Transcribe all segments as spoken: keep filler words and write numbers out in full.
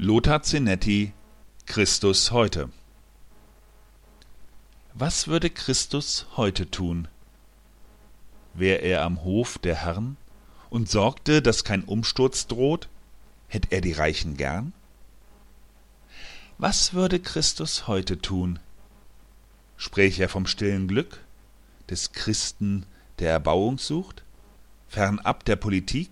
Lothar Zenetti, Christus heute. Was würde Christus heute tun? Wär er am Hof der Herrn und sorgte, dass kein Umsturz droht, hätt er die Reichen gern? Was würde Christus heute tun? Spräch er vom stillen Glück des Christen, der Erbauung sucht, fernab der Politik?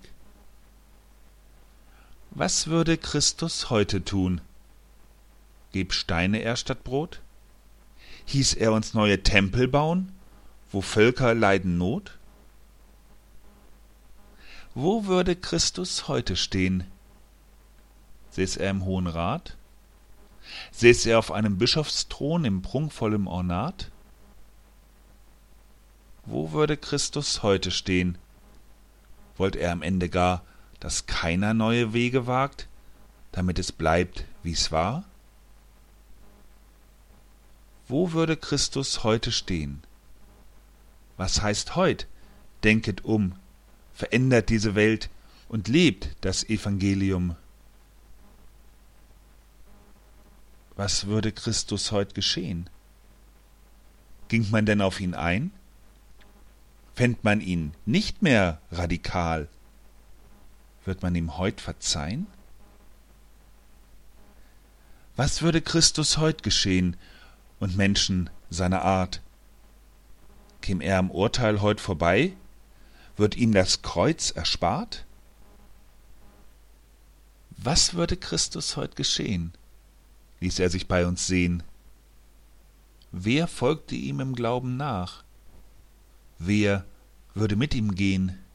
Was würde Christus heute tun? Geb Steine er statt Brot? Hieß er uns neue Tempel bauen, wo Völker leiden Not? Wo würde Christus heute stehen? Säß er im Hohen Rat? Säß er auf einem Bischofsthron im prunkvollem Ornat? Wo würde Christus heute stehen? Wollt er am Ende gar, dass keiner neue Wege wagt, damit es bleibt, wie's war? Wo würde Christus heute stehen? Was heißt heut? Denket um, verändert diese Welt und lebt das Evangelium. Was würde Christus heut geschehen? Ging man denn auf ihn ein? Fänd man ihn nicht mehr radikal? Wird man ihm heut verzeihen? Was würde Christus heut geschehen und Menschen seiner Art? Käm er am Urteil heut vorbei? Wird ihm das Kreuz erspart? Was würde Christus heut geschehen? Ließ er sich bei uns sehen? Wer folgte ihm im Glauben nach? Wer würde mit ihm gehen?